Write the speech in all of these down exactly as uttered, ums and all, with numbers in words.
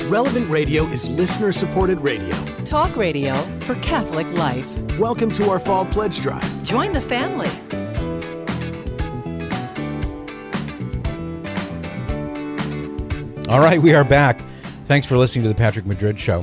Relevant Radio is listener-supported radio. Talk radio for Catholic life. Welcome to our Fall Pledge Drive. Join the family. All right, we are back. Thanks for listening to the Patrick Madrid Show.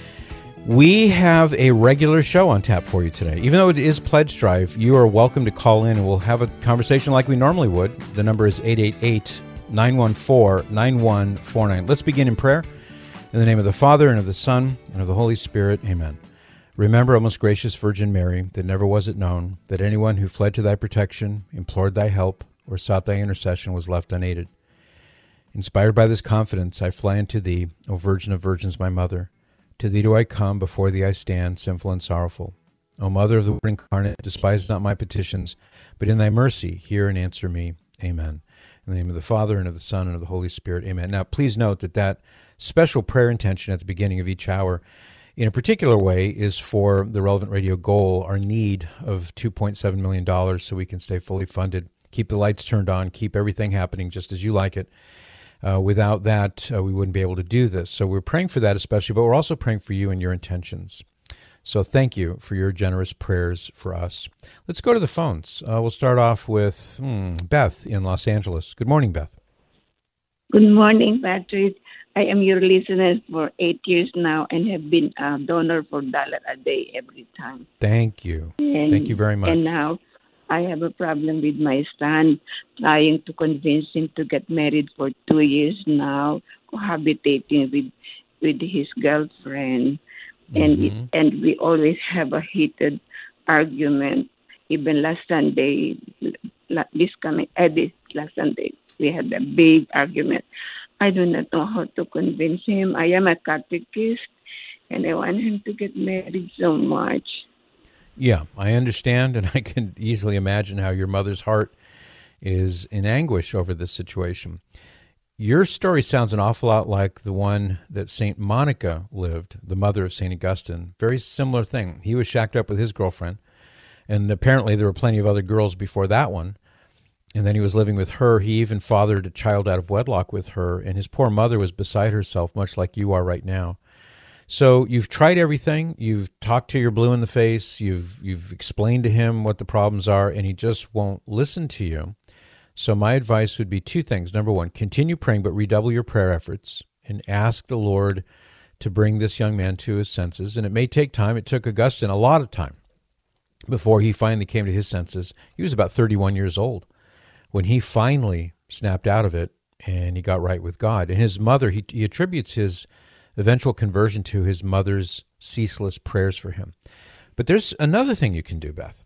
We have a regular show on tap for you today. Even though it is Pledge Drive, you are welcome to call in and we'll have a conversation like we normally would. The number is eight eight eight, nine one four, nine one four nine. Let's begin in prayer. In the name of the Father, and of the Son, and of the Holy Spirit, amen. Remember, O most gracious Virgin Mary, that never was it known that anyone who fled to thy protection, implored thy help, or sought thy intercession was left unaided. Inspired by this confidence, I fly unto thee, O Virgin of Virgins, my Mother. To thee do I come, before thee I stand, sinful and sorrowful. O Mother of the Word incarnate, despise not my petitions, but in thy mercy hear and answer me. Amen. In the name of the Father, and of the Son, and of the Holy Spirit, amen. Now, please note that that special prayer intention at the beginning of each hour, in a particular way, is for the Relevant Radio goal, our need of two point seven million dollars so we can stay fully funded, keep the lights turned on, keep everything happening just as you like it. Uh, without that, uh, we wouldn't be able to do this. So we're praying for that especially, but we're also praying for you and your intentions. So thank you for your generous prayers for us. Let's go to the phones. Uh, we'll start off with hmm, Beth in Los Angeles. Good morning, Beth. Good morning, Patrick. I am your listener for eight years now and have been a donor for dollar a day every time. Thank you. And, Thank you very much. And now I have a problem with my son, trying to convince him to get married for two years now, cohabitating with with his girlfriend. And Mm-hmm. it, and we always have a heated argument. Even last Sunday, la- this coming uh, this last Sunday, we had a big argument. I do not know how to convince him. I am a catechist, and I want him to get married so much. Yeah, I understand, and I can easily imagine how your mother's heart is in anguish over this situation. Your story sounds an awful lot like the one that Saint Monica lived, the mother of Saint Augustine. Very similar thing. He was shacked up with his girlfriend, and apparently there were plenty of other girls before that one. And then he was living with her. He even fathered a child out of wedlock with her, and his poor mother was beside herself, much like you are right now. So you've tried everything. You've talked to your blue in the face. You've you've explained to him what the problems are, and he just won't listen to you. So my advice would be two things. Number one, continue praying, but redouble your prayer efforts and ask the Lord to bring this young man to his senses. And it may take time. It took Augustine a lot of time before he finally came to his senses. He was about thirty-one years old when he finally snapped out of it and he got right with God. And his mother, he, he attributes his eventual conversion to his mother's ceaseless prayers for him. But there's another thing you can do, Beth.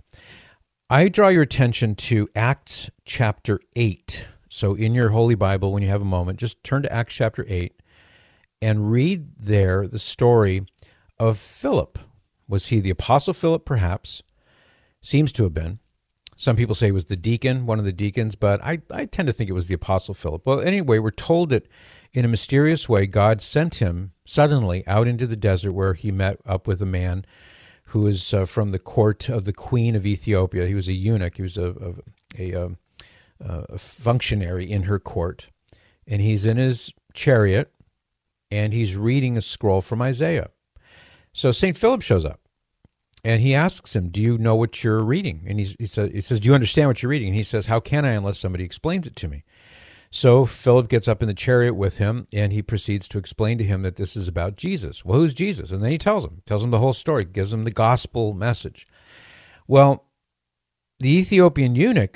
I draw your attention to Acts chapter eight. So in your Holy Bible, when you have a moment, just turn to Acts chapter eight and read there the story of Philip. Was he the Apostle Philip, perhaps? Seems to have been. Some people say he was the deacon, one of the deacons, but I, I tend to think it was the Apostle Philip. Well, anyway, we're told that in a mysterious way, God sent him suddenly out into the desert where he met up with a man who was uh, from the court of the Queen of Ethiopia. He was a eunuch. He was a, a, a, a functionary in her court. And he's in his chariot, and he's reading a scroll from Isaiah. So Saint Philip shows up, and he asks him, do you know what you're reading? And he's, he, says, he says, do you understand what you're reading? And he says, how can I unless somebody explains it to me? So Philip gets up in the chariot with him, and he proceeds to explain to him that this is about Jesus. Well, who's Jesus? And then he tells him, tells him the whole story, gives him the gospel message. Well, the Ethiopian eunuch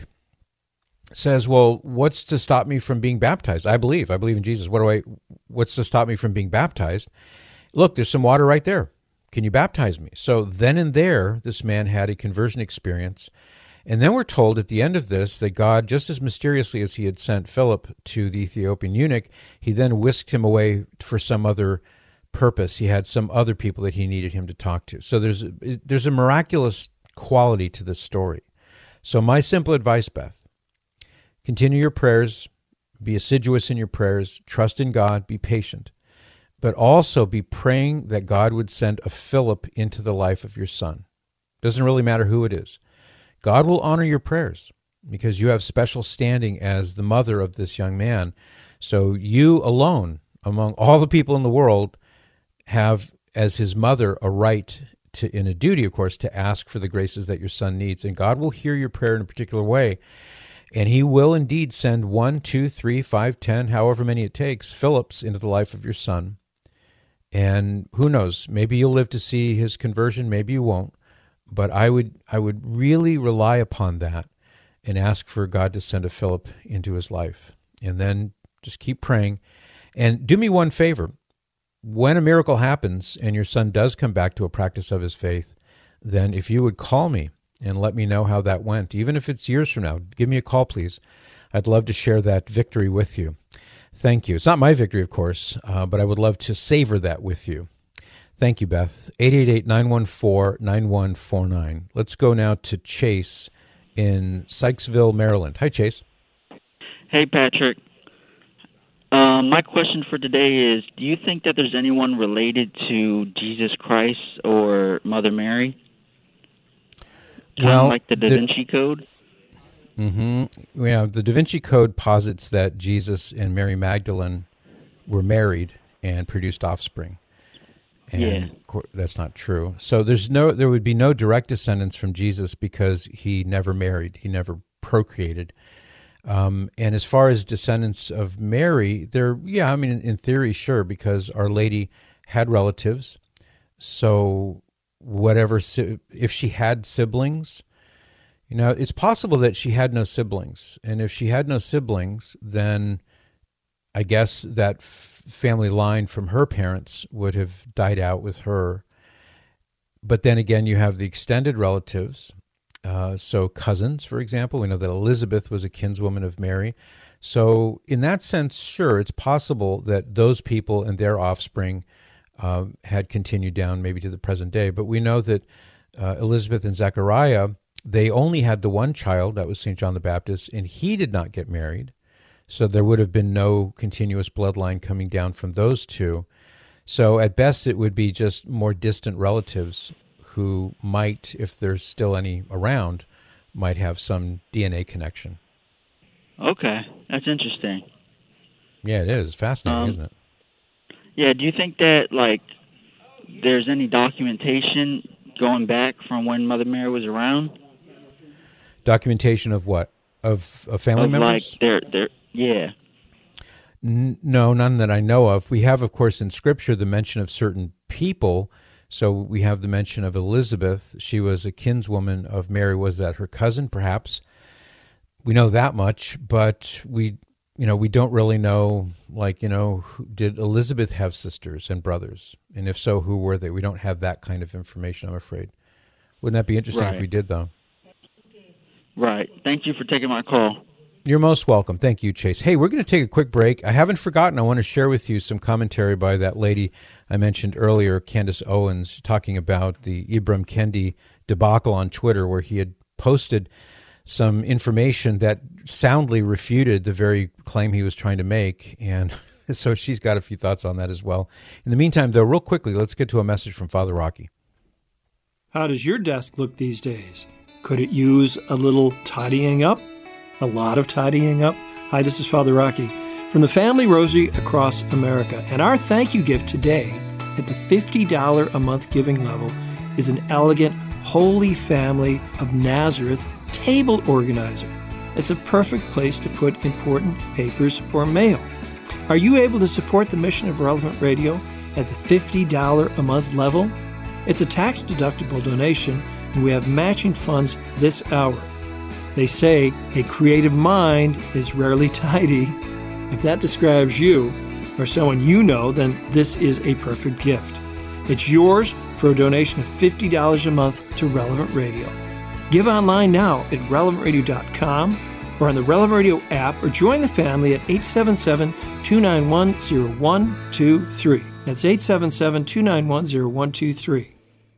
says, well, what's to stop me from being baptized? I believe, I believe in Jesus. What do I, what's to stop me from being baptized? Look, there's some water right there. Can you baptize me? So then and there, this man had a conversion experience. And then we're told at the end of this that God, just as mysteriously as he had sent Philip to the Ethiopian eunuch, he then whisked him away for some other purpose. He had some other people that he needed him to talk to. So there's there's a miraculous quality to this story. So my simple advice, Beth, continue your prayers, be assiduous in your prayers, trust in God, be patient, but also be praying that God would send a Philip into the life of your son. Doesn't really matter who it is. God will honor your prayers because you have special standing as the mother of this young man. So you alone among all the people in the world, have, as his mother, a right to, in a duty, of course, to ask for the graces that your son needs. And God will hear your prayer in a particular way. And he will indeed send one, two, three, five, ten, however many it takes, Philips into the life of your son. And who knows, maybe you'll live to see his conversion, maybe you won't. But I would I would really rely upon that and ask for God to send a Philip into his life. And then just keep praying. And do me one favor. When a miracle happens and your son does come back to a practice of his faith, then if you would call me and let me know how that went, even if it's years from now, give me a call, please. I'd love to share that victory with you. Thank you. It's not my victory, of course, uh, but I would love to savor that with you. Thank you, Beth. eight eight eight, nine one four, nine one four nine. Let's go now to Chase in Sykesville, Maryland. Hi, Chase. Hey, Patrick. Uh, my question for today is, do you think that there's anyone related to Jesus Christ or Mother Mary? Kind well, of like the Da the, Vinci Code? Mm-hmm. Yeah, the Da Vinci Code posits that Jesus and Mary Magdalene were married and produced offspring. And yeah. that's not true. So there's no, there would be no direct descendants from Jesus because he never married. He never procreated. Um, and as far as descendants of Mary, they're, yeah, I mean, in, in theory, sure, because Our Lady had relatives. So whatever, if she had siblings, you know, it's possible that she had no siblings. And if she had no siblings, then I guess that f- family line from her parents would have died out with her. But then again, you have the extended relatives. Uh, so cousins, for example, we know that Elizabeth was a kinswoman of Mary. So in that sense, sure, it's possible that those people and their offspring uh, had continued down maybe to the present day. But we know that uh, Elizabeth and Zechariah, they only had the one child, that was Saint John the Baptist, and he did not get married. So there would have been no continuous bloodline coming down from those two. So at best, it would be just more distant relatives who might, if there's still any around, might have some D N A connection. Okay, that's interesting. Yeah, it is. Fascinating, um, isn't it? Yeah, do you think that, like, there's any documentation going back from when Mother Mary was around? Documentation of what? Of, of family of members? Like, they're, they're, yeah. N- no, none that I know of. We have, of course, in Scripture, the mention of certain people. So we have the mention of Elizabeth. She was a kinswoman of Mary. Was that her cousin, perhaps? We know that much, but we, you know, we don't really know, like, you know, who, did Elizabeth have sisters and brothers? And if so, who were they? We don't have that kind of information, I'm afraid. Wouldn't that be interesting right. if we did, though? Right. Thank you for taking my call. You're most welcome. Thank you, Chase. Hey, we're going to take a quick break. I haven't forgotten. I want to share with you some commentary by that lady I mentioned earlier, Candace Owens, talking about the Ibram Kendi debacle on Twitter, where he had posted some information that soundly refuted the very claim he was trying to make. And so she's got a few thoughts on that as well. In the meantime, though, real quickly, let's get to a message from Father Rocky. How does your desk look these days? Could it use a little tidying up? A lot of tidying up? Hi, this is Father Rocky from the Family Rosary across America. And our thank you gift today at the fifty dollars a month giving level is an elegant Holy Family of Nazareth table organizer. It's a perfect place to put important papers or mail. Are you able to support the mission of Relevant Radio at the fifty dollars a month level? It's a tax-deductible donation, and we have matching funds this hour. They say a creative mind is rarely tidy. If that describes you or someone you know, then this is a perfect gift. It's yours for a donation of fifty dollars a month to Relevant Radio. Give online now at relevant radio dot com or on the Relevant Radio app, or join the family at eight seven seven, two nine one, zero one two three. That's eight seven seven, two nine one, zero one two three.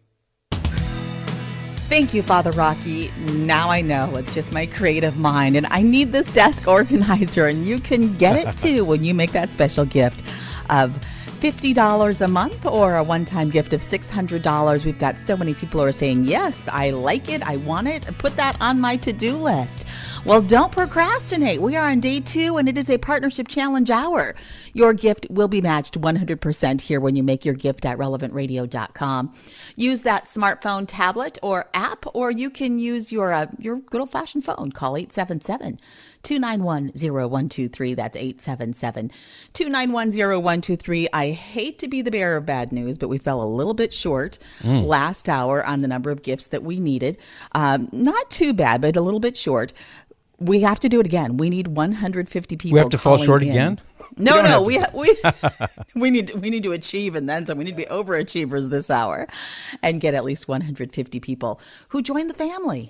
Thank you, Father Rocky. Now I know it's just my creative mind, and I need this desk organizer, and you can get it too when you make that special gift of fifty dollars a month or a one-time gift of six hundred dollars. We've got so many people who are saying, yes, I like it, I want it, put that on my to-do list. Well, don't procrastinate. We are on day two, and it is a partnership challenge hour. Your gift will be matched one hundred percent here when you make your gift at relevant radio dot com. Use that smartphone, tablet, or app, or you can use your uh, your good old-fashioned phone. Call eight seven seven, two nine one, zero one two three. That's eight seven seven, two nine one, zero one two three. I hate to be the bearer of bad news, but we fell a little bit short mm. last hour on the number of gifts that we needed. Um, not too bad, but a little bit short. We have to do it again. We need one hundred fifty people. We have to fall short in. again? No, no, we ha- we we need to, we need to achieve and then some. We need to be overachievers this hour, and get at least one hundred fifty people who join the family.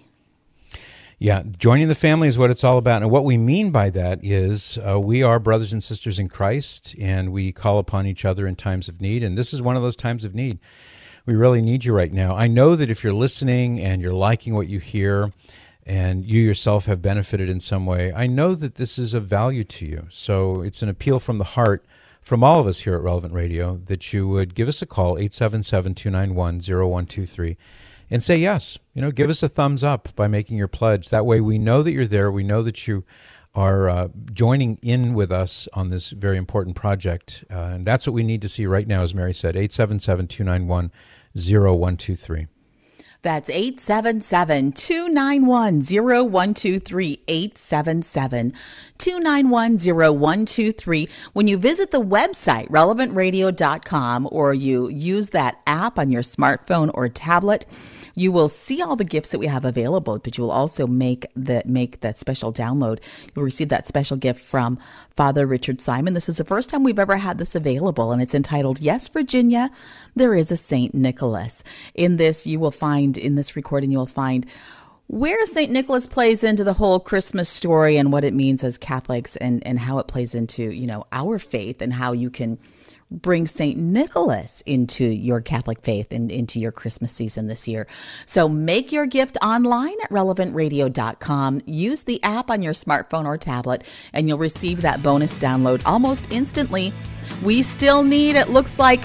Yeah, joining the family is what it's all about, and what we mean by that is uh, we are brothers and sisters in Christ, and we call upon each other in times of need. And this is one of those times of need. We really need you right now. I know that if you're listening and you're liking what you hear, and you yourself have benefited in some way, I know that this is of value to you. So it's an appeal from the heart from all of us here at Relevant Radio that you would give us a call, eight seven seven, two nine one, zero one two three, and say yes. You know, give us a thumbs up by making your pledge. That way we know that you're there. We know that you are uh, joining in with us on this very important project. Uh, and that's what we need to see right now, as Mary said, eight seven seven, two nine one, zero one two three. That's eight seven seven, two nine one, zero one two three, eight seven seven, two nine one, zero one two three. When you visit the website, relevant radio dot com, or you use that app on your smartphone or tablet, you will see all the gifts that we have available, but you will also make the, make that special download. You'll receive that special gift from Father Richard Simon. This is the first time we've ever had this available, and it's entitled, Yes, Virginia, There is a Saint Nicholas. In this, you will find, in this recording, you will find where Saint Nicholas plays into the whole Christmas story and what it means as Catholics, and, and how it plays into, you know, our faith, and how you can bring Saint Nicholas into your Catholic faith and into your Christmas season this year. So make your gift online at relevant radio dot com. Use the app on your smartphone or tablet, and you'll receive that bonus download almost instantly. We still need, it looks like,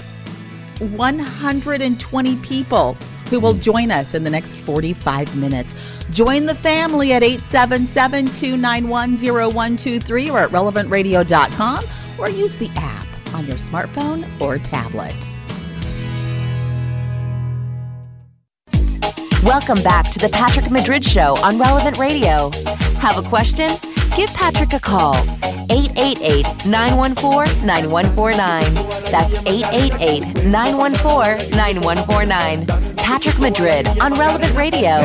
one hundred twenty people who will join us in the next forty-five minutes. Join the family at eight seven seven, two nine one, zero one two three or at relevant radio dot com, or use the app on your smartphone or tablet. Welcome back to the Patrick Madrid Show on Relevant Radio. Have a question? Give Patrick a call. eight eight eight, nine one four, nine one four nine. That's eight eight eight, nine one four, nine one four nine. Patrick Madrid on Relevant Radio.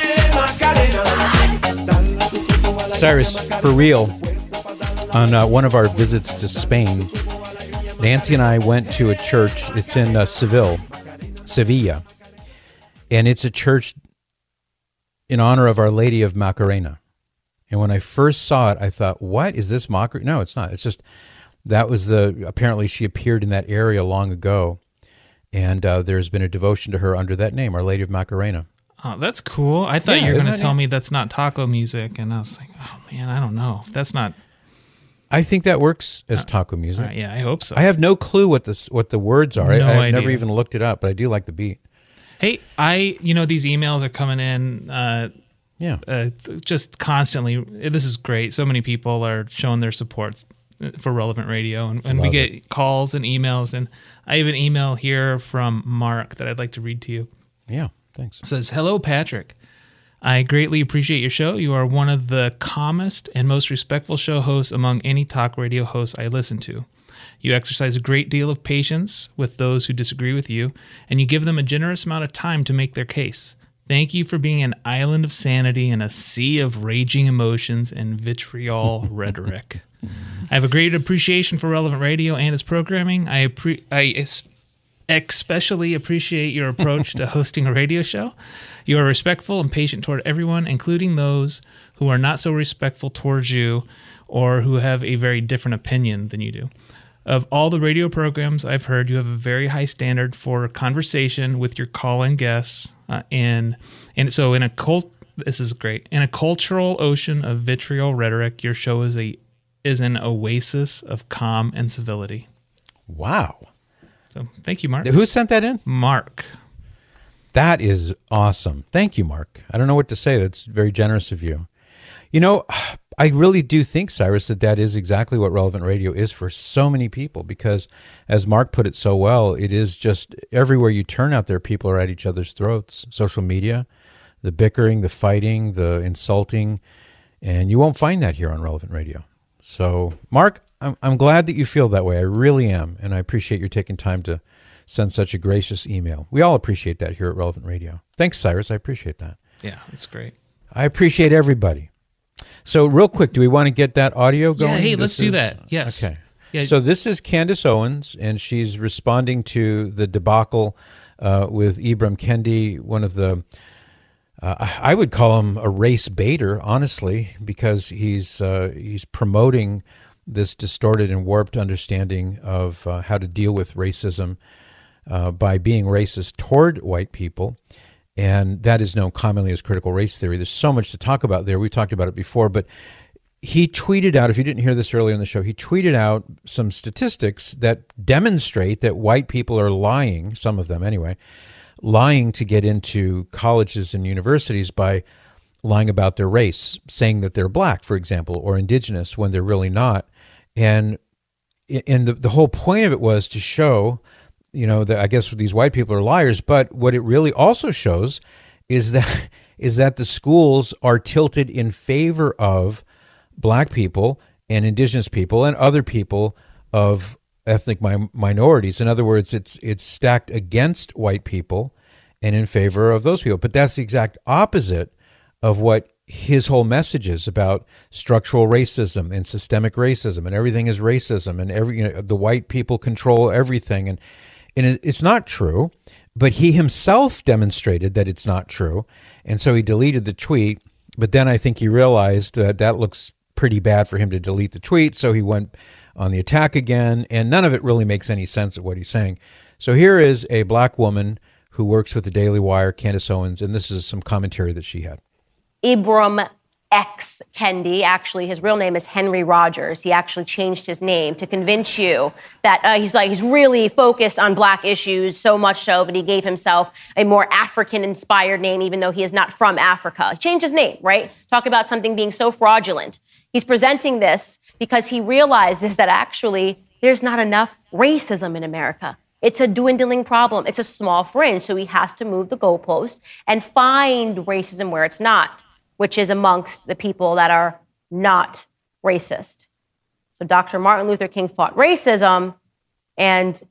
Cyrus, for real, on uh, one of our visits to Spain, Nancy and I went to a church. It's in uh, Seville, Sevilla, and it's a church in honor of Our Lady of Macarena. And when I first saw it, I thought, what is this Macarena? No, it's not. It's just, that was the, apparently she appeared in that area long ago, and uh, there's been a devotion to her under that name, Our Lady of Macarena. Oh, that's cool. I thought Yeah, you were going isn't to that tell neat? me that's not taco music, and I was like, oh man, I don't know. That's not. I think that works as taco music. All right, yeah, I hope so. I have no clue what this what the words are. No I, I've idea. never even looked it up, but I do like the beat. Hey, I, you know, these emails are coming in uh, Yeah. uh, just constantly. This is great. So many people are showing their support for Relevant Radio, and, and we Love get it. calls and emails. And I have an email here from Mark that I'd like to read to you. Yeah, thanks. It says, "Hello, Patrick. I greatly appreciate your show. You are one of the calmest and most respectful show hosts among any talk radio hosts I listen to. You exercise a great deal of patience with those who disagree with you, and you give them a generous amount of time to make their case. Thank you for being an island of sanity in a sea of raging emotions and vitriol rhetoric. I have a great appreciation for Relevant Radio and its programming. I appre- I es- especially appreciate your approach to hosting a radio show. You are respectful and patient toward everyone, including those who are not so respectful towards you or who have a very different opinion than you do. Of all the radio programs I've heard, you have a very high standard for conversation with your call-in guests. Uh, and and so in a cult, this is great. In a cultural ocean of vitriol rhetoric, your show is a is an oasis of calm and civility." Wow. So thank you, Mark. Who sent that in? Mark. That is awesome. Thank you, Mark. I don't know what to say. That's very generous of you. You know, I really do think, Cyrus, that that is exactly what Relevant Radio is for so many people, because as Mark put it so well, it is just everywhere you turn out there, people are at each other's throats. Social media, the bickering, the fighting, the insulting, and you won't find that here on Relevant Radio. So, Mark, I'm, I'm glad that you feel that way. I really am, and I appreciate your taking time to send such a gracious email. We all appreciate that here at Relevant Radio. Thanks, Cyrus. I appreciate that. Yeah, that's great. I appreciate everybody. So real quick, do we want to get that audio going? Yeah, hey, this let's is, do that. Yes. Okay. Yeah. So this is Candace Owens, and she's responding to the debacle uh, with Ibram Kendi, one of the, uh, I would call him a race baiter, honestly, because he's uh, he's promoting this distorted and warped understanding of uh, how to deal with racism uh, by being racist toward white people. And that is known commonly as critical race theory. There's so much to talk about there. We've talked about it before, but he tweeted out, if you didn't hear this earlier in the show, he tweeted out some statistics that demonstrate that white people are lying, some of them anyway, lying to get into colleges and universities by lying about their race, saying that they're black, for example, or indigenous when they're really not. And and the, the whole point of it was to show, you know, that I guess these white people are liars, but what it really also shows is that is that the schools are tilted in favor of black people and indigenous people and other people of ethnic mi- minorities. In other words, it's it's stacked against white people and in favor of those people. But that's the exact opposite of what his whole message is about: structural racism and systemic racism, and everything is racism, and every you know, the white people control everything. And And it's not true, but he himself demonstrated that it's not true. And so he deleted the tweet. But then I think he realized that that looks pretty bad for him to delete the tweet. So he went on the attack again. And none of it really makes any sense of what he's saying. So here is a black woman who works with the Daily Wire, Candace Owens. And this is some commentary that she had. Ibram X. Kendi, actually, his real name is Henry Rogers. He actually changed his name to convince you that uh, he's like he's really focused on black issues, so much so that he gave himself a more African-inspired name, even though he is not from Africa. He changed his name, right? Talk about something being so fraudulent. He's presenting this because he realizes that actually there's not enough racism in America. It's a dwindling problem. It's a small fringe, so he has to move the goalpost and find racism where it's not, which is amongst the people that are not racist. So Doctor Martin Luther King fought racism, and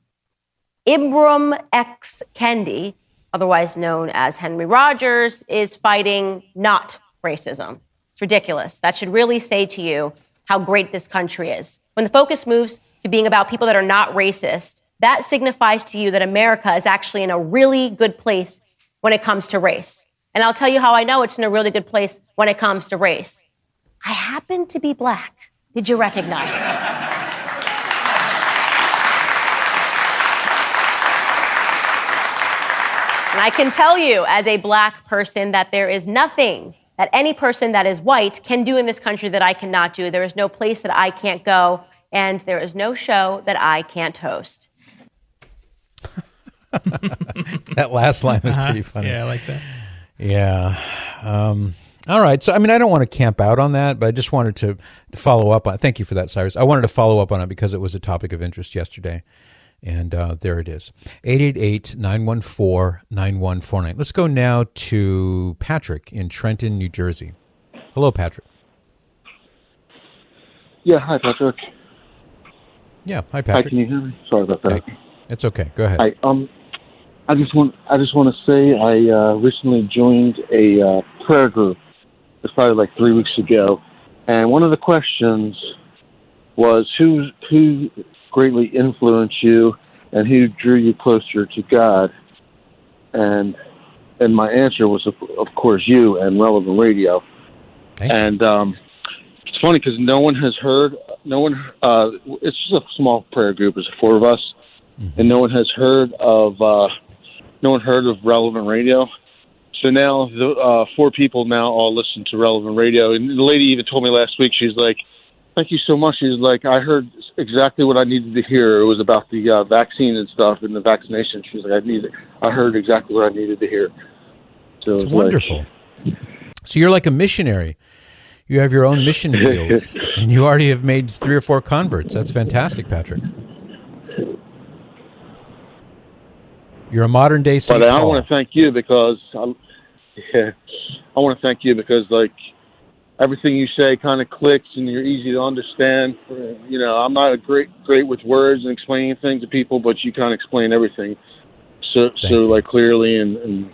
Ibram X. Kendi, otherwise known as Henry Rogers, is fighting not racism. It's ridiculous. That should really say to you how great this country is. When the focus moves to being about people that are not racist, that signifies to you that America is actually in a really good place when it comes to race. And I'll tell you how I know it's in a really good place when it comes to race. I happen to be black. Did you recognize? And I can tell you as a black person that there is nothing that any person that is white can do in this country that I cannot do. There is no place that I can't go, and there is no show that I can't host. That last line was pretty funny. Yeah, I like that. Yeah. Um, all right. So, I mean, I don't want to camp out on that, but I just wanted to follow up on it. Thank you for that, Cyrus. I wanted to follow up on it because it was a topic of interest yesterday. And uh, there it is. eight eight eight, nine one four, nine one four nine. Let's go now to Patrick in Trenton, New Jersey. Hello, Patrick. Yeah. Hi, Patrick. Yeah. Hi, Patrick. Hi, can you hear me? Sorry about that. Hey, it's okay. Go ahead. Hi. Um, I just want I just want to say I uh, recently joined a uh, prayer group. It's probably like three weeks ago, and one of the questions was who who greatly influenced you and who drew you closer to God, and and my answer was of, of course you and Relevant Radio. Thank and um, it's funny because no one has heard no one. Uh, it's just a small prayer group. It's four of us, mm-hmm. and no one has heard of. Uh, No one heard of Relevant Radio. So now the uh, four people now all listen to Relevant Radio. And the lady even told me last week, she's like, thank you so much. He was like, I heard exactly what I needed to hear. It was about the uh, vaccine and stuff and the vaccination. She was like, I needed, I heard exactly what I needed to hear. So it's it was wonderful. Like, so you're like a missionary. You have your own mission field, and you already have made three or four converts. That's fantastic, Patrick. You're a modern day Saint But Paul. I want to thank you because I, yeah, I want to thank you because like everything you say kind of clicks and you're easy to understand. You know, I'm not a great great with words and explaining things to people, but you kind of explain everything so Thank so you. like clearly and, and.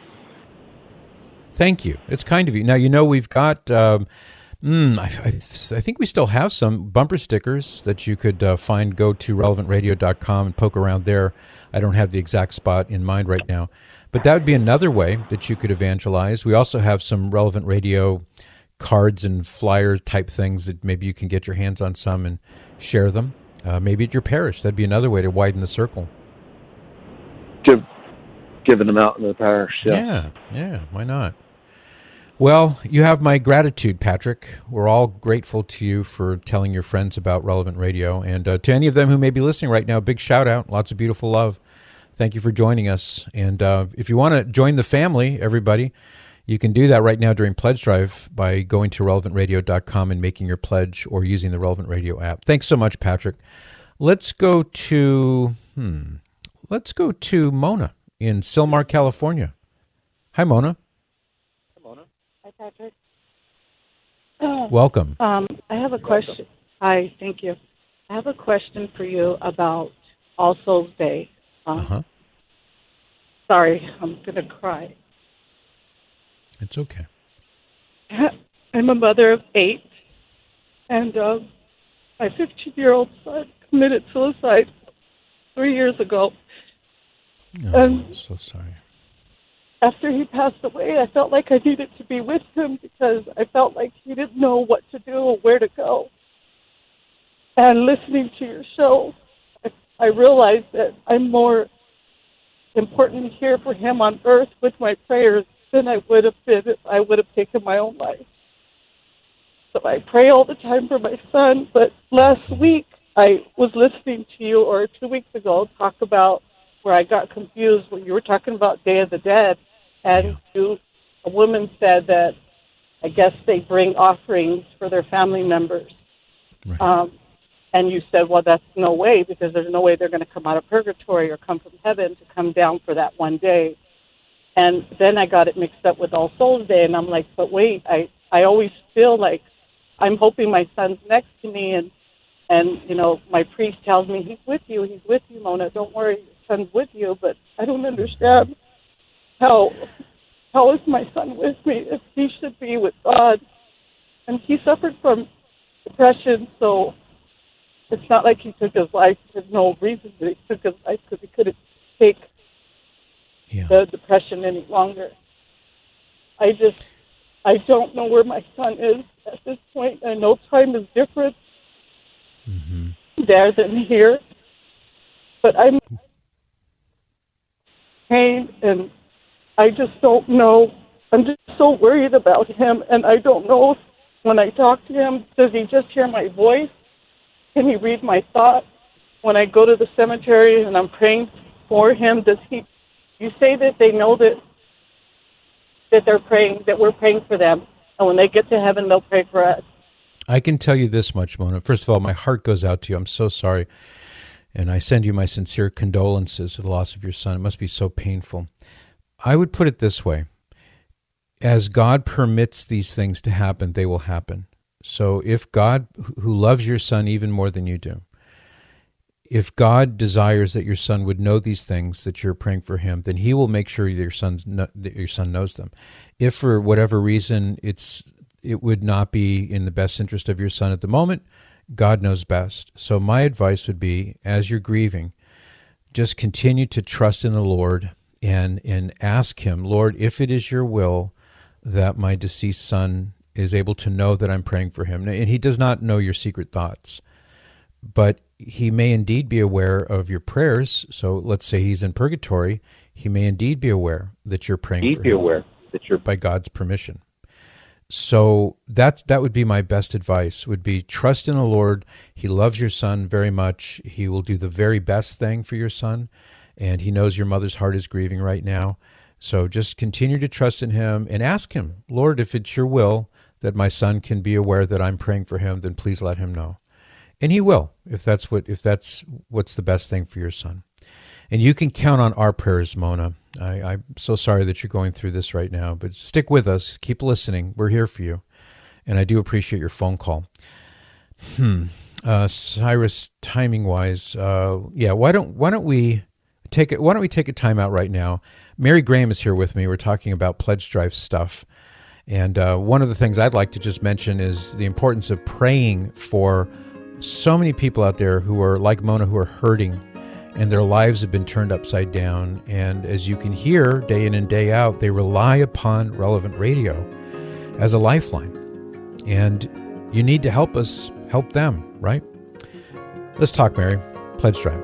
Thank you. It's kind of you. Now you know we've got. Um, Mm, I, I, I think we still have some bumper stickers that you could uh, find. Go to relevant radio dot com and poke around there. I don't have the exact spot in mind right now, but that would be another way that you could evangelize. We also have some Relevant Radio cards and flyer type things that maybe you can get your hands on some and share them. Uh, maybe at your parish. That'd be another way to widen the circle. Give, giving them out in the parish. Yeah. Yeah, yeah, why not? Well, you have my gratitude, Patrick. We're all grateful to you for telling your friends about Relevant Radio. And uh, to any of them who may be listening right now, big shout out. Lots of beautiful love. Thank you for joining us. And uh, if you want to join the family, everybody, you can do that right now during Pledge Drive by going to relevant radio dot com and making your pledge or using the Relevant Radio app. Thanks so much, Patrick. Let's go to, hmm, let's go to Mona in Sylmar, California. Hi, Mona. Hi, Patrick. Welcome. Um, I have a question. Hi, thank you. I have a question for you about All Souls Day. Um, uh-huh. Sorry, I'm going to cry. It's okay. I'm a mother of eight, and uh, my fifteen-year-old son committed suicide three years ago. Oh, and I'm so sorry. After he passed away, I felt like I needed to be with him because I felt like he didn't know what to do or where to go. And listening to your show, I, I realized that I'm more important here for him on earth with my prayers than I would have been if I would have taken my own life. So I pray all the time for my son, but last week I was listening to you, or two weeks ago, talk about where I got confused when you were talking about Day of the Dead, and Yeah. you, a woman said that I guess they bring offerings for their family members. Right. Um, and you said, well, that's no way, because there's no way they're going to come out of purgatory or come from heaven to come down for that one day. And then I got it mixed up with All Souls Day, and I'm like, but wait, I, I always feel like I'm hoping my son's next to me, and, and, you know, my priest tells me, he's with you, he's with you, Mona, don't worry, your son's with you, but I don't understand how, how is my son with me if he should be with God? And he suffered from depression, so it's not like he took his life. There's no reason that he took his life because he couldn't take Yeah. the depression any longer. I just, I don't know where my son is at this point. I know time is different Mm-hmm. there than here, but I'm pain, and I just don't know. I'm just so worried about him, and I don't know if when I talk to him, does he just hear my voice? Can he read my thoughts? When I go to the cemetery and I'm praying for him, does he? You say that they know that that they're praying, that we're praying for them, and when they get to heaven, they'll pray for us. I can tell you this much, Mona. First of all, my heart goes out to you. I'm so sorry. And I send you my sincere condolences to the loss of your son. It must be so painful. I would put it this way. As God permits these things to happen, they will happen. So if God, who loves your son even more than you do, if God desires that your son would know these things, that you're praying for him, then he will make sure that your, son's, that your son knows them. If for whatever reason it's it would not be in the best interest of your son at the moment, God knows best. So my advice would be, as you're grieving, just continue to trust in the Lord and, and ask him, Lord, if it is your will that my deceased son is able to know that I'm praying for him. And he does not know your secret thoughts, but he may indeed be aware of your prayers. So let's say he's in purgatory. He may indeed be aware that you're praying for be him aware that you're by God's permission. So that that would be my best advice, would be trust in the Lord. He loves your son very much. He will do the very best thing for your son, and he knows your mother's heart is grieving right now. So just continue to trust in him and ask him, Lord, if it's your will that my son can be aware that I'm praying for him, then please let him know. And he will, if that's what if that's what's the best thing for your son. And you can count on our prayers, Mona. I, I'm so sorry that you're going through this right now, but stick with us. Keep listening. We're here for you. And I do appreciate your phone call. Hmm. Uh, Cyrus, timing-wise, uh, yeah. Why don't Why don't we take it? Why don't we take a time out right now? Mary Graham is here with me. We're talking about pledge drive stuff, and uh, one of the things I'd like to just mention is the importance of praying for so many people out there who are like Mona, who are hurting, and their lives have been turned upside down. And as you can hear day in and day out, they rely upon Relevant Radio as a lifeline. And you need to help us help them, right? Let's talk, Mary. Pledge Drive.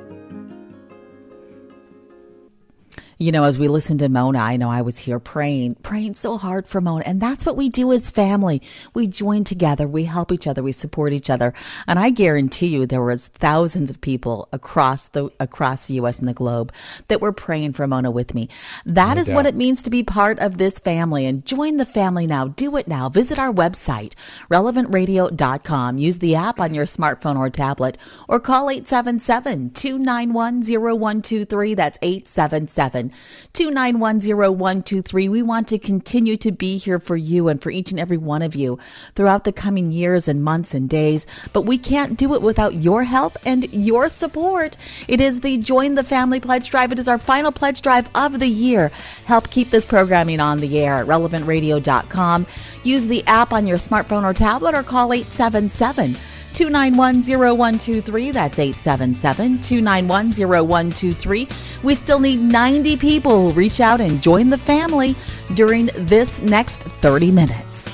You know, as we listen to Mona, I know I was here praying, praying so hard for Mona. And that's what we do as family. We join together. We help each other. We support each other. And I guarantee you there was thousands of people across the across the U S and the globe that were praying for Mona with me. That No is doubt. what it means to be part of this family. And join the family now. Do it now. Visit our website, relevant radio dot com. Use the app on your smartphone or tablet, or call eight seven seven, two nine one, zero one two three. That's eight seven seven, two nine one, zero one two three. We want to continue to be here for you and for each and every one of you throughout the coming years and months and days, but we can't do it without your help and your support. It is the Join the Family Pledge Drive. It is our final pledge drive of the year. Help keep this programming on the air at relevant radio dot com. Use the app on your smartphone or tablet, or call eight seven seven, two nine one, zero one two three. That's eight seven seven, two nine one, zero one two three. We still need ninety people who reach out and join the family during this next thirty minutes.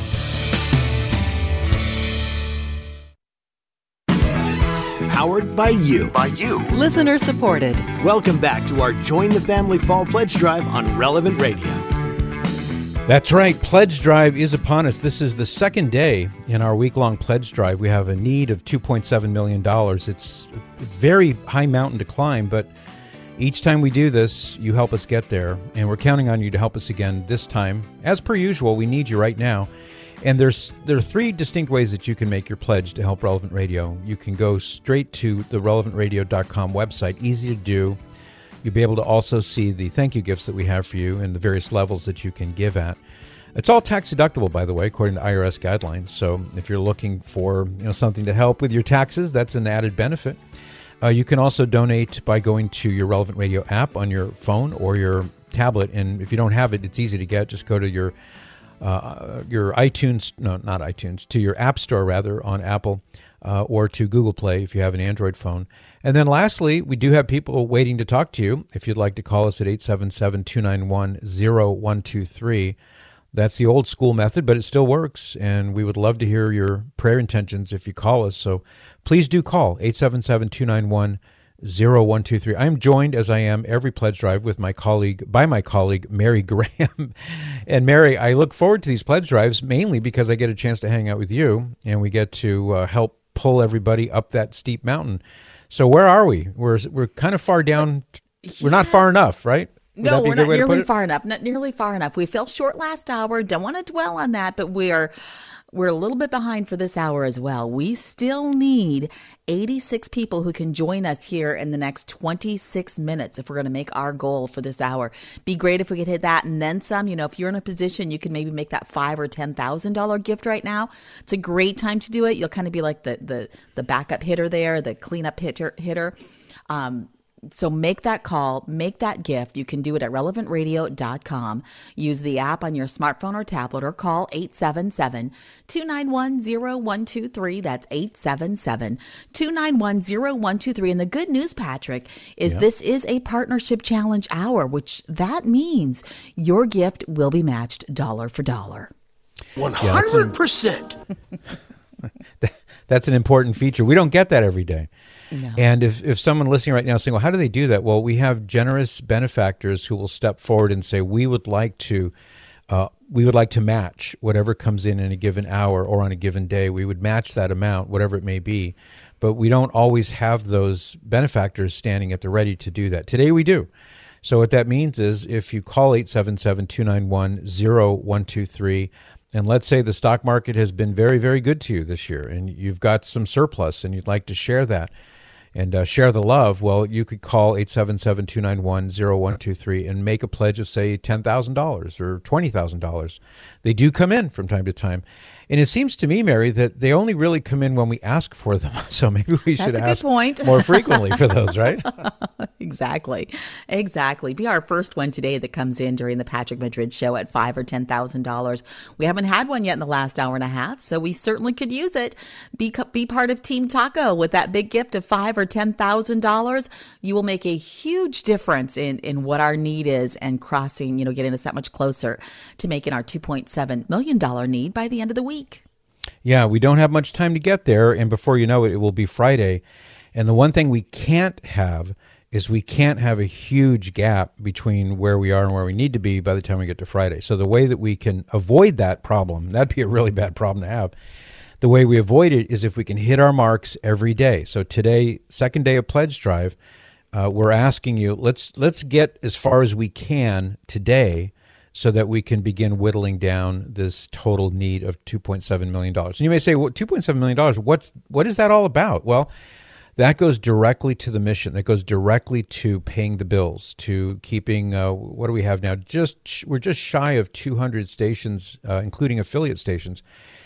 Powered by you. By you. Listener supported. Welcome back to our Join the Family Fall Pledge Drive on Relevant Radio. That's right. Pledge Drive is upon us. This is the second day in our week-long pledge drive. We have a need of two point seven million dollars. It's a very high mountain to climb, but each time we do this, you help us get there, and we're counting on you to help us again this time. As per usual, we need you right now. And there's there are three distinct ways that you can make your pledge to help Relevant Radio. You can go straight to the relevant radio dot com website, easy to do. You'll be able to also see the thank you gifts that we have for you and the various levels that you can give at. It's all tax deductible, by the way, according to I R S guidelines. So if you're looking for you know something to help with your taxes, that's an added benefit. Uh, you can also donate by going to your Relevant Radio app on your phone or your tablet. And if you don't have it, it's easy to get. Just go to your uh, your iTunes, no, not iTunes, to your App Store, rather, on Apple uh, or to Google Play if you have an Android phone. And then lastly, we do have people waiting to talk to you. If you'd like to call us at eight seven seven, two nine one, zero one two three. That's the old school method, but it still works. And we would love to hear your prayer intentions if you call us. So please do call eight seven seven, two nine one, zero one two three. I'm joined, as I am every pledge drive, with my colleague, by my colleague, Mary Graham. And Mary, I look forward to these pledge drives mainly because I get a chance to hang out with you and we get to uh, help pull everybody up that steep mountain. So where are we? We're we're kind of far down. We're not far enough, right? Would No, that be we're a good not way to put nearly it? far enough. Not nearly far enough. We fell short last hour. Don't want to dwell on that, but we are we're a little bit behind for this hour as well. We still need eighty-six people who can join us here in the next twenty-six minutes if we're going to make our goal for this hour. Be great if we could hit that and then some. You know, if you're in a position, you can maybe make that five or ten thousand dollar gift right now. It's a great time to do it. You'll kind of be like the the the backup hitter there, the cleanup hitter hitter. Um, So make that call, make that gift. You can do it at relevant radio dot com. Use the app on your smartphone or tablet, or call eight seven seven, two nine one, zero one two three. That's eight seven seven, two nine one, zero one two three. And the good news, Patrick, is Yeah. this is a partnership challenge hour, which that means your gift will be matched dollar for dollar. one hundred percent. That's an important feature. We don't get that every day. No. And if, if someone listening right now is saying, well, how do they do that? Well, we have generous benefactors who will step forward and say, we would like to uh, we would like to match whatever comes in in a given hour or on a given day. We would match that amount, whatever it may be. But we don't always have those benefactors standing at the ready to do that. Today we do. So what that means is if you call eight seven seven, two nine one, zero one two three, and let's say the stock market has been very, very good to you this year, and you've got some surplus and you'd like to share that and uh, share the love, well, you could call eight seven seven, two nine one, zero one two three and make a pledge of, say, ten thousand dollars or twenty thousand dollars. They do come in from time to time. And it seems to me, Mary, that they only really come in when we ask for them. So maybe we should That's a ask good point. more frequently for those, right? Exactly. Exactly. Be our first one today that comes in during the Patrick Madrid show at five or ten thousand dollars. We haven't had one yet in the last hour and a half, so we certainly could use it. Be be part of Team Taco with that big gift of five or ten thousand dollars. You will make a huge difference in in what our need is and crossing, you know, getting us that much closer to making our two point seven million dollar need by the end of the week. Yeah, we don't have much time to get there, and before you know it, it will be Friday. And the one thing we can't have is we can't have a huge gap between where we are and where we need to be by the time we get to Friday. So the way that we can avoid that problem, that'd be a really bad problem to have. The way we avoid it is if we can hit our marks every day. So today, second day of Pledge Drive, uh, we're asking you, let's let's get as far as we can today so that we can begin whittling down this total need of two point seven million dollars. And you may say, well, two point seven million dollars, what's, what is that all about? Well, that goes directly to the mission. That goes directly to paying the bills, to keeping, uh, what do we have now? Just We're just shy of two hundred stations, uh, including affiliate stations.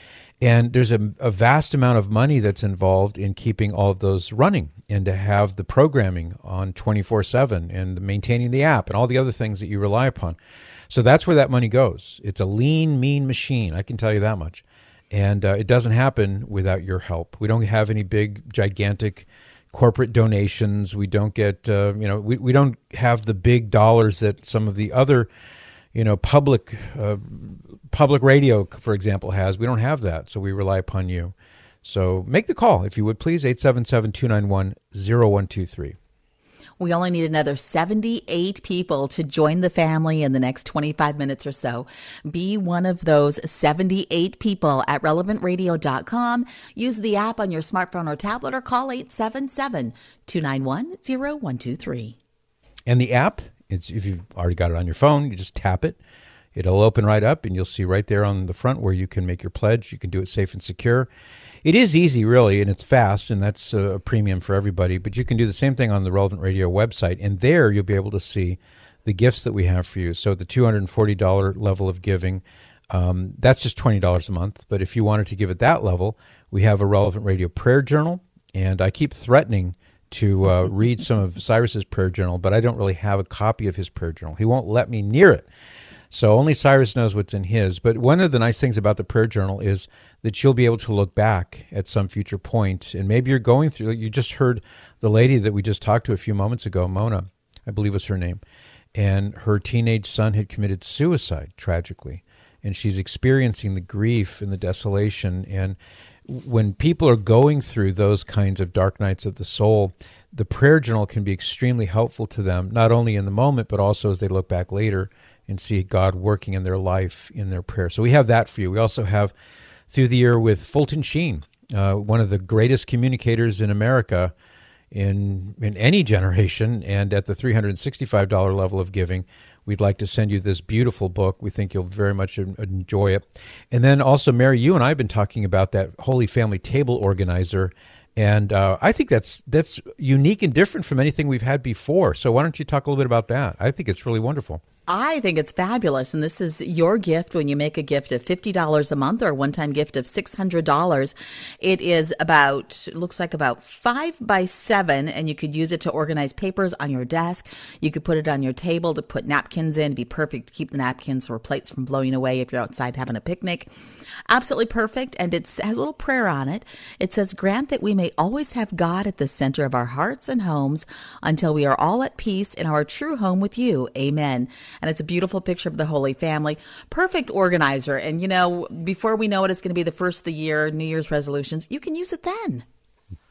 And there's a, a vast amount of money that's involved in keeping all of those running and to have the programming on twenty-four seven and maintaining the app and all the other things that you rely upon. So that's where that money goes. It's a lean, mean machine. I can tell you that much. And uh, it doesn't happen without your help. We don't have any big, gigantic corporate donations. We don't get, uh, you know, we, we don't have the big dollars that some of the other, you know, public uh, public radio, for example, has. We don't have that. So we rely upon you. So make the call, if you would, please, eight seven seven, two nine one, zero one two three. We only need another seventy-eight people to join the family in the next twenty-five minutes or so. Be one of those seventy-eight people at relevant radio dot com. Use the app on your smartphone or tablet or call eight seven seven, two nine one, zero one two three. And the app, it's, if you've already got it on your phone, you just tap it. It'll open right up and you'll see right there on the front where you can make your pledge. You can do it safe and secure. It is easy, really, and it's fast, and that's a premium for everybody. But you can do the same thing on the Relevant Radio website, and there you'll be able to see the gifts that we have for you. So the two hundred forty dollars level of giving, um, that's just twenty dollars a month. But if you wanted to give at that level, we have a Relevant Radio prayer journal, and I keep threatening to uh, read some of Cyrus's prayer journal, but I don't really have a copy of his prayer journal. He won't let me near it. So only Cyrus knows what's in his. But one of the nice things about the prayer journal is that you'll be able to look back at some future point. And maybe you're going through, you just heard the lady that we just talked to a few moments ago, Mona, I believe was her name. And her teenage son had committed suicide, tragically. And she's experiencing the grief and the desolation. And when people are going through those kinds of dark nights of the soul, the prayer journal can be extremely helpful to them, not only in the moment, but also as they look back later and see God working in their life, in their prayer. So we have that for you. We also have, through the year, with Fulton Sheen, uh, one of the greatest communicators in America in in any generation, and at the three hundred sixty-five dollars level of giving, we'd like to send you this beautiful book. We think you'll very much enjoy it. And then also, Mary, you and I have been talking about that Holy Family Table Organizer, and uh, I think that's that's unique and different from anything we've had before. So why don't you talk a little bit about that? I think it's really wonderful. I think it's fabulous, and this is your gift when you make a gift of fifty dollars a month or a one-time gift of six hundred dollars. It is about, it looks like about five by seven, and you could use it to organize papers on your desk. You could put it on your table to put napkins in. It'd be perfect to keep the napkins or plates from blowing away if you're outside having a picnic. Absolutely perfect, and it has a little prayer on it. It says, "Grant that we may always have God at the center of our hearts and homes until we are all at peace in our true home with you. Amen." And it's a beautiful picture of the Holy Family. Perfect organizer. And, you know, before we know it, it's going to be the first of the year, New Year's resolutions. You can use it then.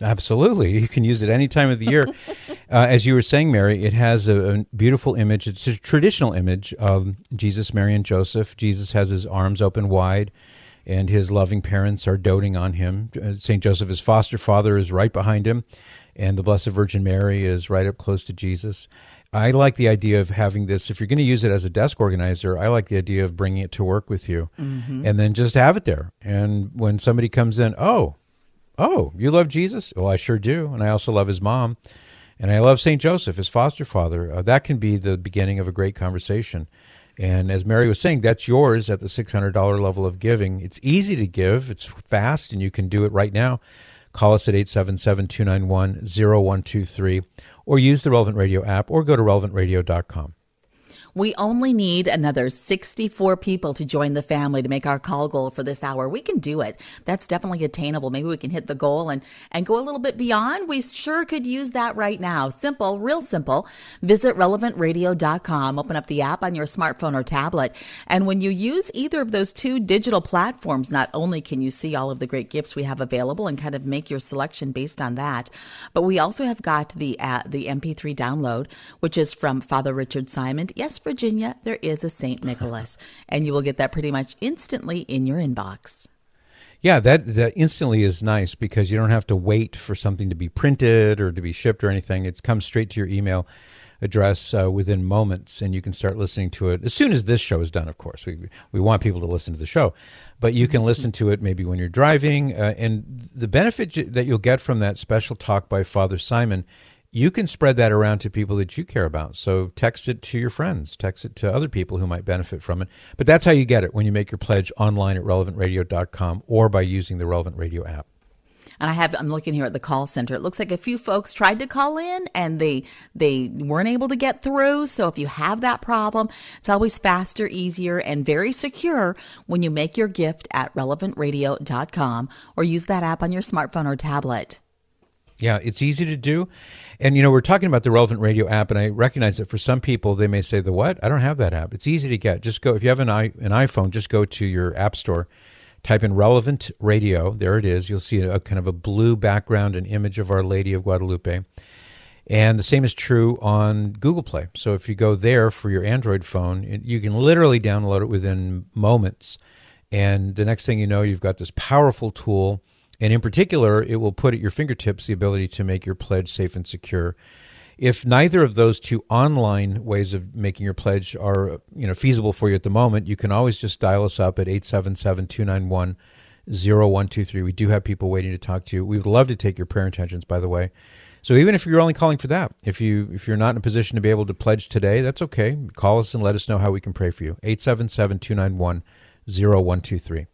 Absolutely. You can use it any time of the year. uh, as you were saying, Mary, it has a, a beautiful image. It's a traditional image of Jesus, Mary, and Joseph. Jesus has his arms open wide, and his loving parents are doting on him. Saint Joseph, his foster father, is right behind him, and the Blessed Virgin Mary is right up close to Jesus. I like the idea of having this. If you're going to use it as a desk organizer, I like the idea of bringing it to work with you, mm-hmm. and then just have it there. And when somebody comes in, oh, oh, you love Jesus? Well, I sure do, and I also love his mom, and I love Saint Joseph, his foster father. Uh, that can be the beginning of a great conversation. And as Mary was saying, that's yours at the six hundred dollars level of giving. It's easy to give. It's fast, and you can do it right now. Call us at eight seven seven, two nine one, zero one two three, or use the Relevant Radio app, or go to relevant radio dot com. We only need another sixty-four people to join the family to make our call goal for this hour. We can do it. That's definitely attainable. Maybe we can hit the goal and, and go a little bit beyond. We sure could use that right now. Simple, real simple. Visit relevant radio dot com. Open up the app on your smartphone or tablet. And when you use either of those two digital platforms, not only can you see all of the great gifts we have available and kind of make your selection based on that, but we also have got the, uh, the M P three download, which is from Father Richard Simon. Yes, Virginia, there is a Saint Nicholas, and you will get that pretty much instantly in your inbox. Yeah, that, that instantly is nice because you don't have to wait for something to be printed or to be shipped or anything. It comes straight to your email address uh, within moments, and you can start listening to it as soon as this show is done, of course. We we want people to listen to the show, but you can listen to it maybe when you're driving. Uh, and the benefit that you'll get from that special talk by Father Simon, you can spread that around to people that you care about. So text it to your friends, text it to other people who might benefit from it. But that's how you get it when you make your pledge online at relevant radio dot com or by using the Relevant Radio app. And I have, I'm looking here at the call center. It looks like a few folks tried to call in and they they weren't able to get through. So if you have that problem, it's always faster, easier, and very secure when you make your gift at relevant radio dot com or use that app on your smartphone or tablet. Yeah, it's easy to do. And, you know, we're talking about the Relevant Radio app, and I recognize that for some people, they may say, the what? I don't have that app. It's easy to get. Just go, if you have an, i an iPhone, just go to your app store, type in Relevant Radio. There it is. You'll see a, a kind of a blue background, an image of Our Lady of Guadalupe. And the same is true on Google Play. So if you go there for your Android phone, it, you can literally download it within moments. And the next thing you know, you've got this powerful tool. And in particular, it will put at your fingertips the ability to make your pledge safe and secure. If neither of those two online ways of making your pledge are, you know, feasible for you at the moment, you can always just dial us up at eight seven seven, two nine one, zero one two three. We do have people waiting to talk to you. We would love to take your prayer intentions, by the way. So even if you're only calling for that, if, you, if you're not in a position to be able to pledge today, that's okay. Call us and let us know how we can pray for you. eight seven seven, two nine one, zero one two three.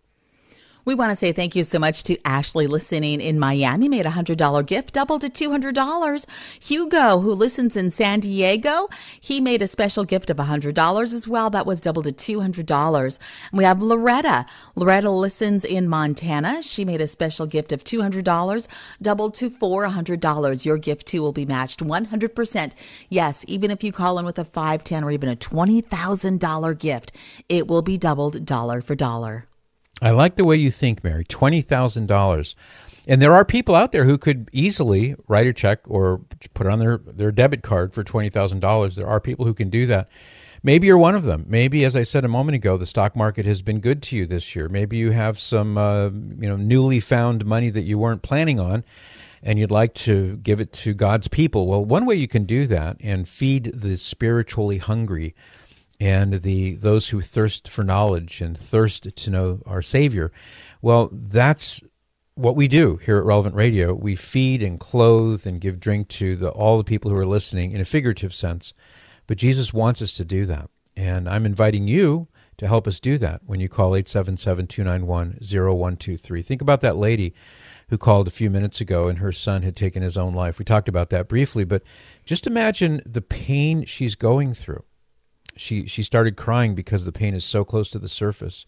We want to say thank you so much to Ashley listening in Miami, made a one hundred dollars gift, doubled to two hundred dollars. Hugo, who listens in San Diego, he made a special gift of one hundred dollars as well. That was doubled to two hundred dollars. And we have Loretta. Loretta listens in Montana. She made a special gift of two hundred dollars, doubled to four hundred dollars. Your gift, too, will be matched one hundred percent. Yes, even if you call in with a five, ten, or even a twenty thousand dollars gift, it will be doubled dollar for dollar. I like the way you think, Mary. twenty thousand dollars. And there are people out there who could easily write a check or put it on their, their debit card for twenty thousand dollars. There are people who can do that. Maybe you're one of them. Maybe, as I said a moment ago, the stock market has been good to you this year. Maybe you have some uh, you know, newly found money that you weren't planning on, and you'd like to give it to God's people. Well, one way you can do that and feed the spiritually hungry and the those who thirst for knowledge and thirst to know our Savior, well, that's what we do here at Relevant Radio. We feed and clothe and give drink to the, all the people who are listening in a figurative sense. But Jesus wants us to do that. And I'm inviting you to help us do that when you call eight seven seven, two nine one, zero one two three. Think about that lady who called a few minutes ago and her son had taken his own life. We talked about that briefly, but just imagine the pain she's going through. She she started crying because the pain is so close to the surface.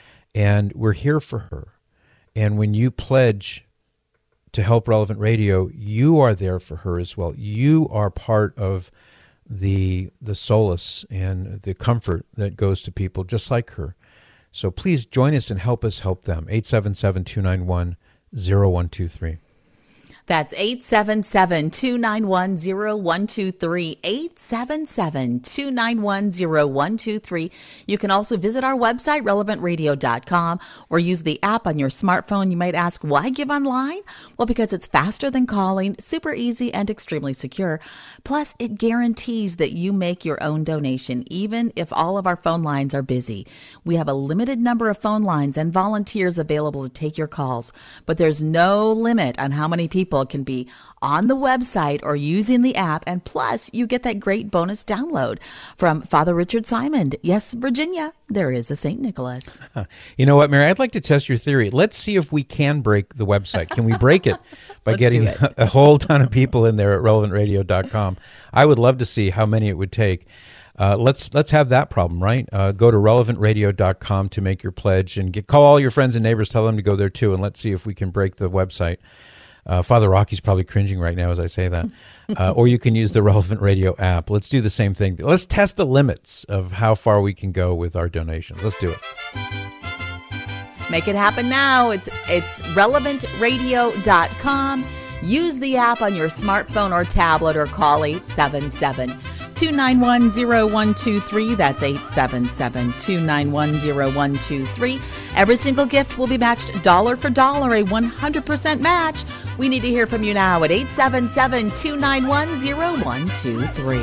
And we're here for her. And when you pledge to help Relevant Radio, you are there for her as well. You are part of the the solace and the comfort that goes to people just like her. So please join us and help us help them. eight seven seven, two nine one, zero one two three. That's eight seven seven, two nine one, zero one two three, eight seven seven, two nine one, zero one two three. You can also visit our website, relevant radio dot com, or use the app on your smartphone. You might ask, why give online? Well, because it's faster than calling, super easy, and extremely secure. Plus, it guarantees that you make your own donation, even if all of our phone lines are busy. We have a limited number of phone lines and volunteers available to take your calls, but there's no limit on how many people can be on the website or using the app, and plus you get that great bonus download from Father Richard Simon. Yes, Virginia, there is a Saint Nicholas. You know what, Mary? I'd like to test your theory. Let's see if we can break the website. Can we break it by Let's getting do it. a whole ton of people in there at relevant radio dot com? I would love to see how many it would take. Uh, let's let's have that problem, right? Uh, go to relevant radio dot com to make your pledge, and get, call all your friends and neighbors, tell them to go there too, and let's see if we can break the website. Uh, Father Rocky's probably cringing right now as I say that. Uh, or you can use the Relevant Radio app. Let's do the same thing. Let's test the limits of how far we can go with our donations. Let's do it. Make it happen now. It's it's relevant radio dot com. Use the app on your smartphone or tablet, or call eight seven seven, two nine one, zero one two three. That's eight seven seven, two nine one, zero one two three. Every single gift will be matched dollar for dollar, a one hundred percent match. We need to hear from you now at eight seven seven, two nine one, zero one two three.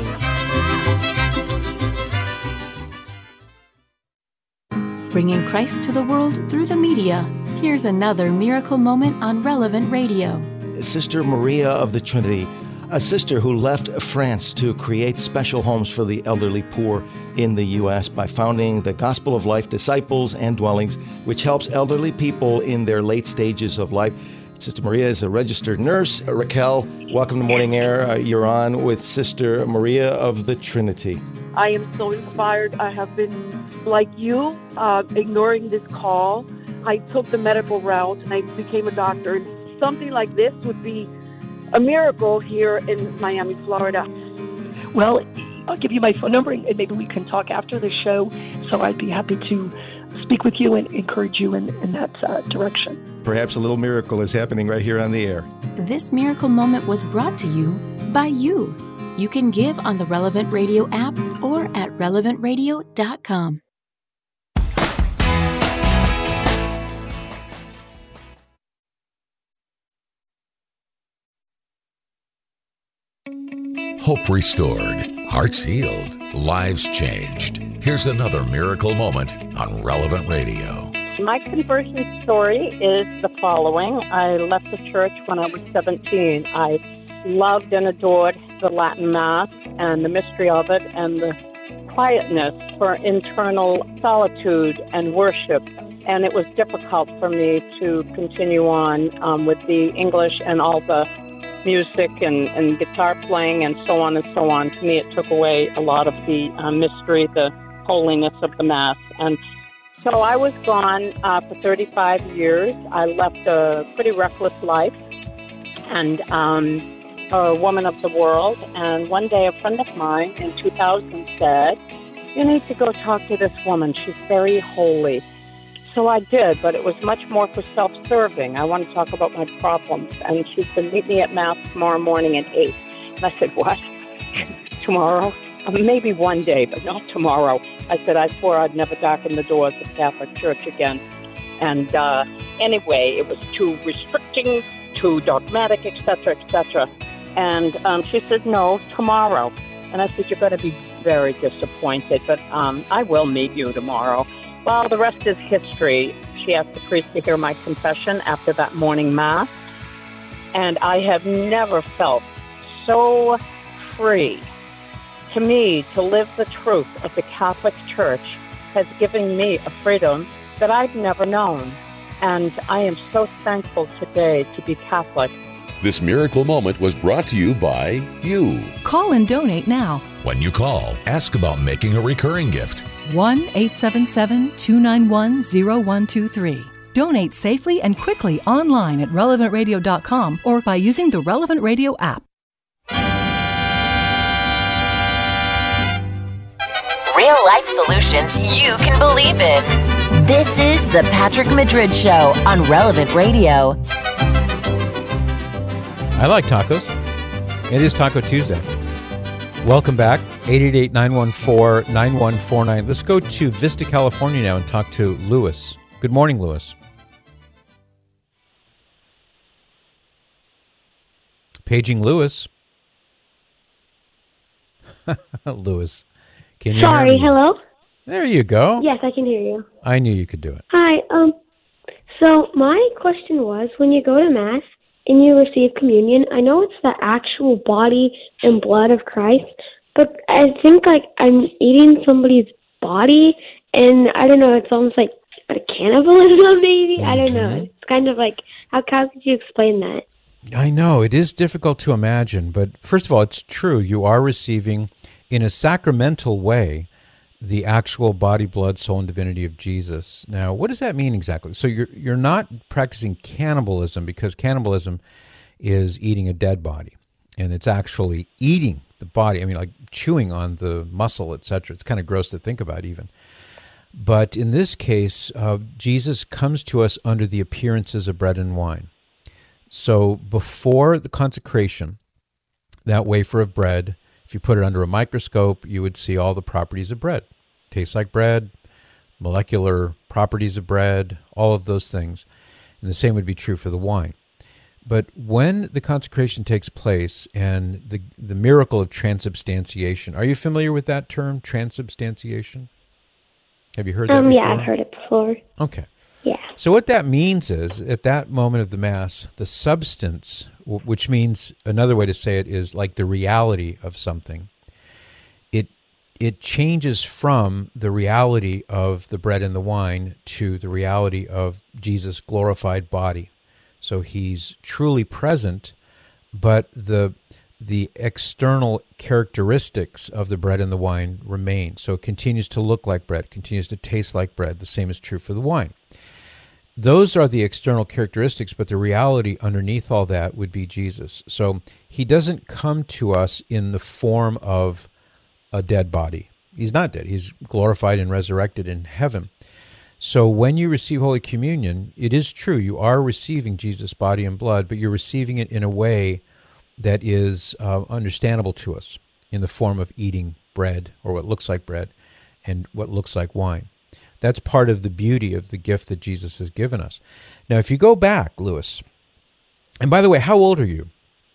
Bringing Christ to the world through the media. Here's another miracle moment on Relevant Radio. Sister Maria of the Trinity, a sister who left France to create special homes for the elderly poor in the U S by founding the Gospel of Life Disciples and Dwellings, which helps elderly people in their late stages of life. Sister Maria is a registered nurse. Uh, Raquel, welcome to Morning Air. Uh, you're on with Sister Maria of the Trinity. I am so inspired. I have been, like you, uh, ignoring this call. I took the medical route and I became a doctor. Something like this would be a miracle here in Miami, Florida. Well, I'll give you my phone number and maybe we can talk after the show. So I'd be happy to speak with you and encourage you in, in that uh, direction. Perhaps a little miracle is happening right here on the air. This miracle moment was brought to you by you. You can give on the Relevant Radio app or at relevant radio dot com. Hope restored, hearts healed, lives changed. Here's another miracle moment on Relevant Radio. My conversion story is the following. I left the church when I was seventeen. I loved and adored the Latin Mass and the mystery of it and the quietness for internal solitude and worship. And it was difficult for me to continue on um, with the English and all the music and, and guitar playing and so on and so on. To me, it took away a lot of the uh, mystery, the holiness of the Mass. And so I was gone uh, for thirty-five years. I left a pretty reckless life and um, a woman of the world. And one day a friend of mine in two thousand said, "You need to go talk to this woman. She's very holy." So I did, but it was much more for self-serving. I want to talk about my problems. And she said, "Meet me at Mass tomorrow morning at eight. And I said, "What? Tomorrow? Uh, maybe one day, but not tomorrow." I said, I swore I'd never darken the doors of Catholic Church again. And uh, anyway, it was too restricting, too dogmatic, et cetera, et cetera. And um, she said, "No, tomorrow." And I said, "You're going to be very disappointed, but um, I will meet you tomorrow." Well, the rest is history. She asked the priest to hear my confession after that morning Mass. And I have never felt so free. To me, to live the truth of the Catholic Church has given me a freedom that I've never known. And I am so thankful today to be Catholic. This miracle moment was brought to you by you. Call and donate now. When you call, ask about making a recurring gift. one eight seven seven, two nine one, zero one two three. Donate safely and quickly online at relevant radio dot com or by using the Relevant Radio app. Real life solutions you can believe in. This is the Patrick Madrid Show on Relevant Radio. I like tacos. It is Taco Tuesday. Welcome back. eight eight eight, nine one four, nine one four nine. Let's go to Vista, California now and talk to Louis. Good morning, Louis. Paging Louis. Louis. Can you Sorry, hear me? hello? There you go. Yes, I can hear you. I knew you could do it. Hi, um, so my question was, when you go to Mass and you receive communion, I know it's the actual body and blood of Christ, but I think, like, I'm eating somebody's body, and I don't know, it's almost like a cannibalism, maybe? Mm-hmm. I don't know. It's kind of like, how, how could you explain that? I know, it is difficult to imagine, but first of all, it's true. You are receiving, in a sacramental way, the actual body, blood, soul, and divinity of Jesus. Now, what does that mean exactly? So you're you're not practicing cannibalism, because cannibalism is eating a dead body, and it's actually eating the body. I mean, like chewing on the muscle, et cetera. It's kind of gross to think about even. But in this case, uh, Jesus comes to us under the appearances of bread and wine. So before the consecration, that wafer of bread, if you put it under a microscope, you would see all the properties of bread. Tastes like bread, molecular properties of bread, all of those things. And the same would be true for the wine. But when the consecration takes place and the, the miracle of transubstantiation, are you familiar with that term, transubstantiation? Have you heard that um, before? Yeah, I've heard it before. Okay. Yeah. So what that means is, at that moment of the Mass, the substance, which means, another way to say it is like the reality of something, it it changes from the reality of the bread and the wine to the reality of Jesus' glorified body. So he's truly present, but the the external characteristics of the bread and the wine remain. So it continues to look like bread, continues to taste like bread. The same is true for the wine. Those are the external characteristics, but the reality underneath all that would be Jesus. So he doesn't come to us in the form of a dead body. He's not dead. He's glorified and resurrected in heaven. So when you receive Holy Communion, it is true, you are receiving Jesus' body and blood, but you're receiving it in a way that is uh, understandable to us, in the form of eating bread, or what looks like bread, and what looks like wine. That's part of the beauty of the gift that Jesus has given us. Now, if you go back, Louis, and by the way, how old are you?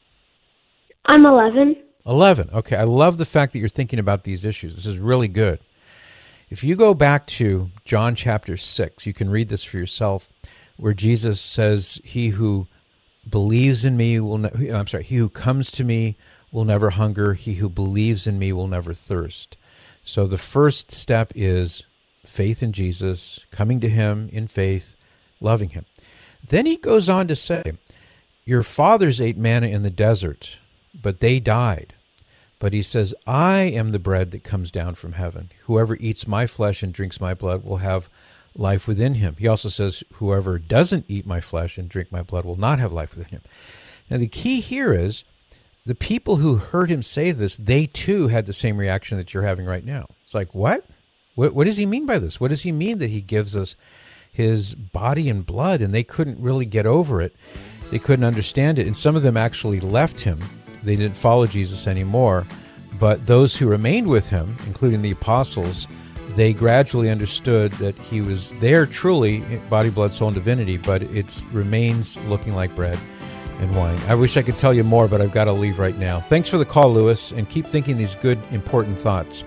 I'm eleven. eleven. Okay, I love the fact that you're thinking about these issues. This is really good. If you go back to John chapter six, you can read this for yourself, where Jesus says, he who believes in me will, ne- I'm sorry, he who comes to me will never hunger. He who believes in me will never thirst. So the first step is faith in Jesus, coming to him in faith, loving him. Then he goes on to say, your fathers ate manna in the desert, but they died. But he says, I am the bread that comes down from heaven. Whoever eats my flesh and drinks my blood will have life within him. He also says, whoever doesn't eat my flesh and drink my blood will not have life within him. Now the key here is, the people who heard him say this, they too had the same reaction that you're having right now. It's like, what? What, what does he mean by this? What does he mean that he gives us his body and blood? And they couldn't really get over it. They couldn't understand it. And some of them actually left him. They didn't follow Jesus anymore. But those who remained with him, including the apostles, they gradually understood that he was there truly, body, blood, soul, and divinity, but it remains looking like bread and wine. I wish I could tell you more, but I've got to leave right now. Thanks for the call, Louis, and keep thinking these good, important thoughts.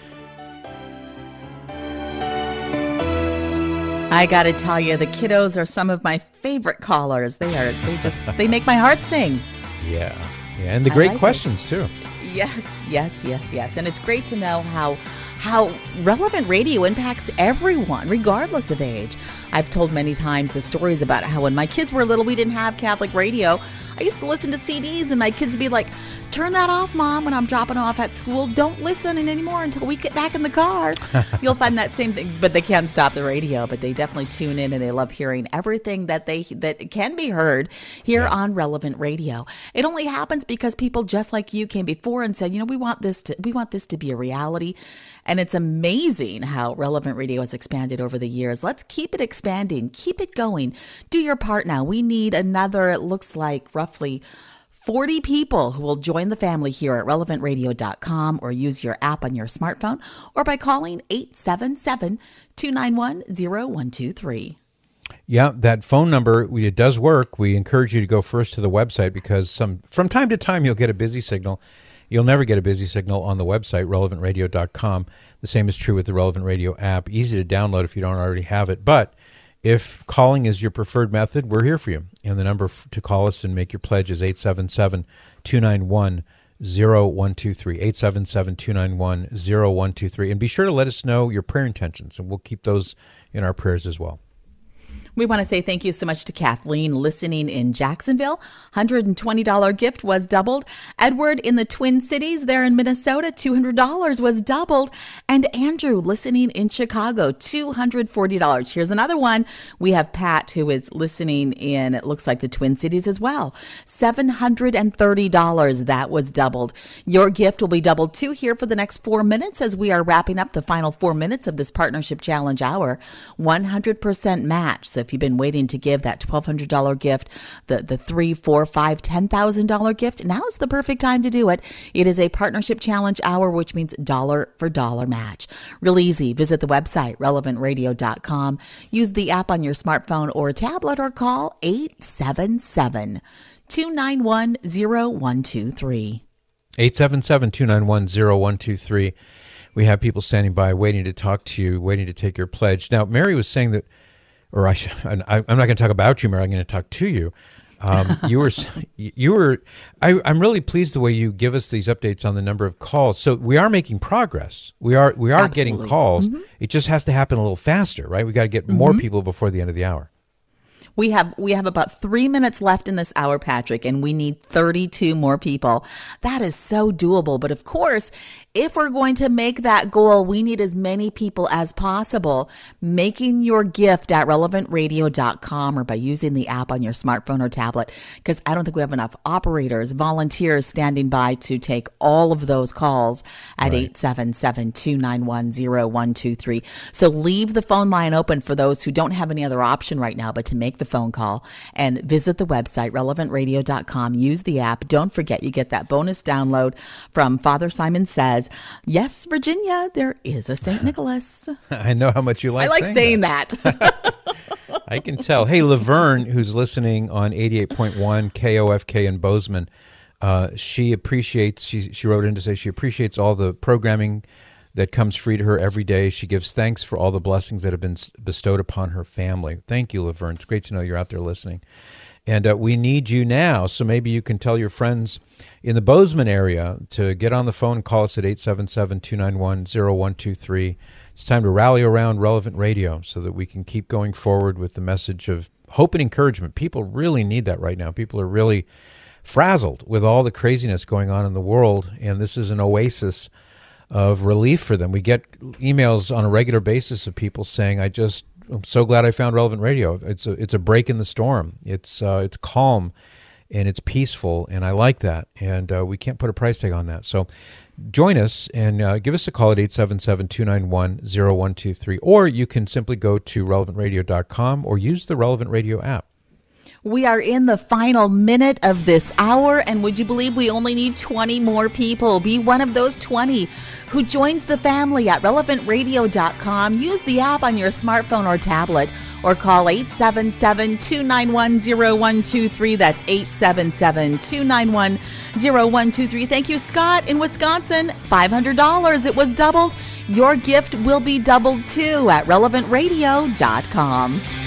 I got to tell you, the kiddos are some of my favorite callers. They are, they just, they make my heart sing. Yeah. Yeah. And the great like questions, it. too. Yes, yes, yes, yes. And it's great to know how how relevant radio impacts everyone, regardless of age. I've told many times the stories about how when my kids were little, we didn't have Catholic radio. I used to listen to C Ds, and my kids would be like, turn that off, Mom, when I'm dropping off at school. Don't listen anymore until we get back in the car. You'll find that same thing, but they can't stop the radio, but they definitely tune in, and they love hearing everything that they that can be heard here yeah. on Relevant Radio. It only happens because people just like you came before and said, you know, we want this to we want this to be a reality. And it's amazing how Relevant Radio has expanded over the years. Let's keep it expanding. Keep it going. Do your part now. We need another, it looks like roughly forty people who will join the family here at relevant radio dot com or use your app on your smartphone or by calling eight seven seven, two nine one, zero one two three. Yeah, that phone number, it does work. We encourage you to go first to the website because some from time to time you'll get a busy signal. You'll never get a busy signal on the website, relevant radio dot com. The same is true with the Relevant Radio app. Easy to download if you don't already have it. But if calling is your preferred method, we're here for you. And the number to call us and make your pledge is eight seven seven, two nine one, zero one two three, eight seven seven, two nine one, zero one two three. And be sure to let us know your prayer intentions, and we'll keep those in our prayers as well. We want to say thank you so much to Kathleen listening in Jacksonville. one hundred twenty dollars gift was doubled. Edward in the Twin Cities there in Minnesota, two hundred dollars was doubled. And Andrew listening in Chicago, two hundred forty dollars. Here's another one. We have Pat who is listening in, it looks like the Twin Cities as well. seven hundred thirty dollars. That was doubled. Your gift will be doubled too here for the next four minutes as we are wrapping up the final four minutes of this Partnership Challenge Hour. one hundred percent match. So if you've been waiting to give that twelve hundred dollars gift, the, the three, four, five, ten thousand dollars gift, now is the perfect time to do it. It is a Partnership Challenge Hour, which means dollar for dollar match. Real easy. Visit the website, relevant radio dot com. Use the app on your smartphone or tablet or call eight seven seven, two nine one, zero one two three. eight seven seven, two nine one, zero one two three. We have people standing by waiting to talk to you, waiting to take your pledge. Now, Mary was saying that Or I, I, I'm not going to talk about you, Mary. I'm going to talk to you. Um, you were, you were. I, I'm really pleased the way you give us these updates on the number of calls. So we are making progress. We are, we are Absolutely. getting calls. Mm-hmm. It just has to happen a little faster, right? We got to get Mm-hmm. more people before the end of the hour. We have we have about three minutes left in this hour, Patrick, and we need thirty-two more people. That is so doable. But of course, if we're going to make that goal, we need as many people as possible making your gift at relevant radio dot com or by using the app on your smartphone or tablet, because I don't think we have enough operators, volunteers standing by to take all of those calls at eight seven seven, two nine one, zero one two three. So leave the phone line open for those who don't have any other option right now but to make the phone call, and visit the website, relevant radio dot com. Use the app. Don't forget, you get that bonus download from Father Simon Says. Yes, Virginia, there is a Saint Nicholas. I know how much you like I like saying, saying that. that. I can tell. Hey, Laverne, who's listening on eighty-eight point one K O F K in Bozeman, uh, she appreciates, she, she wrote in to say she appreciates all the programming that comes free to her every day. She gives thanks for all the blessings that have been bestowed upon her family. Thank you, Laverne. It's great to know you're out there listening. And uh, we need you now, so maybe you can tell your friends in the Bozeman area to get on the phone and call us at eight seven seven, two nine one, zero one two three. It's time to rally around Relevant Radio so that we can keep going forward with the message of hope and encouragement. People really need that right now. People are really frazzled with all the craziness going on in the world, and this is an oasis of relief for them. We get emails on a regular basis of people saying, I just, I'm so glad I found Relevant Radio. It's a, it's a break in the storm. It's, uh, it's calm and it's peaceful, and I like that. And uh, we can't put a price tag on that. So join us and uh, give us a call at eight seven seven, two nine one, zero one two three, or you can simply go to relevant radio dot com or use the Relevant Radio app. We are in the final minute of this hour, and would you believe we only need twenty more people? Be one of those twenty who joins the family at relevant radio dot com. Use the app on your smartphone or tablet, or call eight seven seven, two nine one, zero one two three. That's eight seven seven, two nine one, zero one two three. Thank you, Scott in Wisconsin. five hundred dollars. It was doubled. Your gift will be doubled too at relevant radio dot com.